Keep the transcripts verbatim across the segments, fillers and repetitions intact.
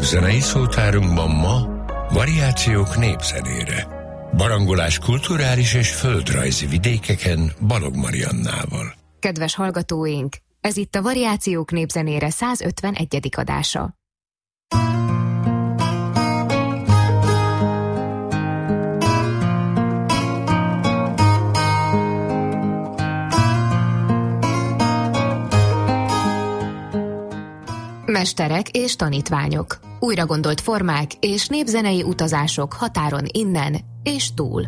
Zenei szótárunkban ma variációk népzenére. Barangolás kulturális és földrajzi vidékeken Balogh Mariannával. Kedves hallgatóink, ez itt a Variációk népzenére százötvenegyedik adása. Mesterek és tanítványok, újra gondolt formák és népzenei utazások határon innen és túl.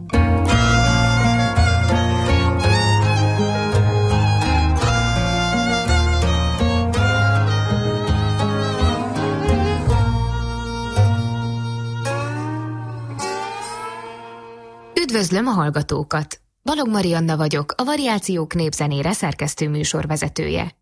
Üdvözlöm a hallgatókat! Balogh Marianna vagyok, a Variációk népzenére szerkesztő műsorvezetője.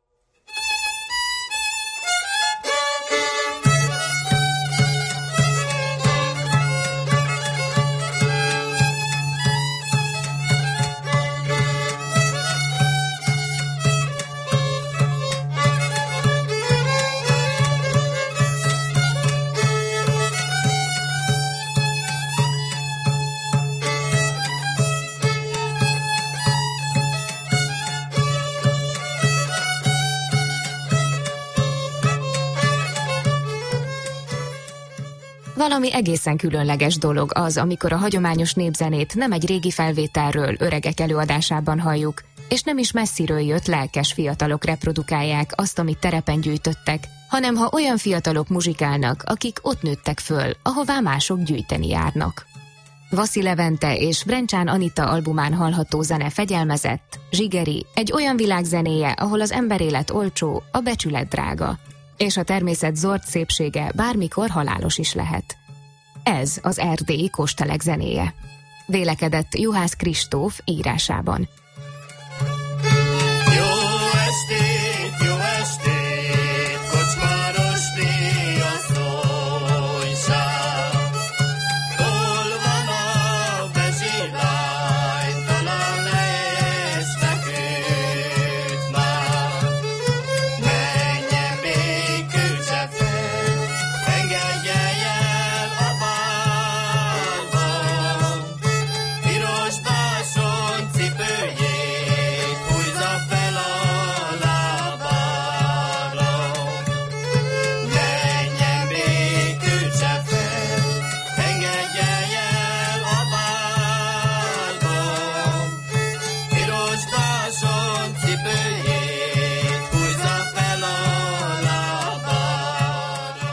Valami egészen különleges dolog az, amikor a hagyományos népzenét nem egy régi felvételről, öregek előadásában halljuk, és nem is messziről jött lelkes fiatalok reprodukálják azt, amit terepen gyűjtöttek, hanem ha olyan fiatalok muzsikálnak, akik ott nőttek föl, ahová mások gyűjteni járnak. Vaszi Levente és Vrencsán Anita albumán hallható zene fegyelmezett, zsigeri, egy olyan világzenéje, ahol az emberélet olcsó, a becsület drága, és a természet zord szépsége bármikor halálos is lehet. Ez az erdélyi kóstelek zenéje. Vélekedett Juhász Kristóf írásában. Jó estét, jó estét, kocsmáros asszonyság. Hol van a bezsirány, talán leesnek őt már. Menjen még külse fel, engedje el a bálba. Piros báson cipőjét húzza fel a lábára. Menjen még külse fel, engedje el a bálba. Piros báson cipőjét húzza fel a lábára.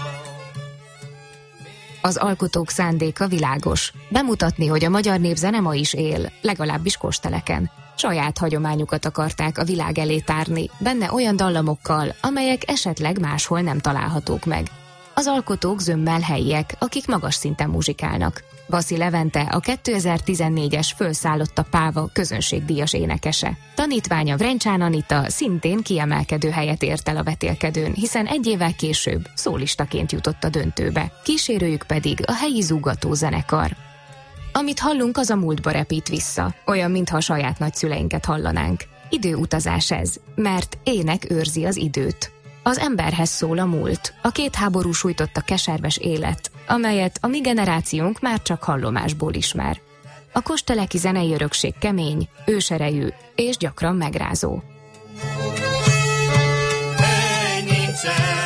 Az alkotók szándéka világos. Bemutatni, hogy a magyar népzene ma is él, legalábbis kósteleken. Saját hagyományukat akarták a világ elé tárni, benne olyan dallamokkal, amelyek esetleg máshol nem találhatók meg. Az alkotók zömmel helyiek, akik magas szinten muzsikálnak. Vaszi Levente a kétezer-tizennégyes Fölszállott a páva közönségdíjas énekese. Tanítványa Vrencsán Anita szintén kiemelkedő helyet ért el a vetélkedőn, hiszen egy évvel később szólistaként jutott a döntőbe. Kísérőjük pedig a helyi zúgató zenekar. Amit hallunk, az a múltba repít vissza, olyan, mintha a saját nagyszüleinket hallanánk. Időutazás ez, mert ének őrzi az időt. Az emberhez szól a múlt, a két háború sújtotta keserves élet, amelyet a mi generációnk már csak hallomásból ismer. A kósteleki zenei örökség kemény, őserejű és gyakran megrázó. Hey, nincsen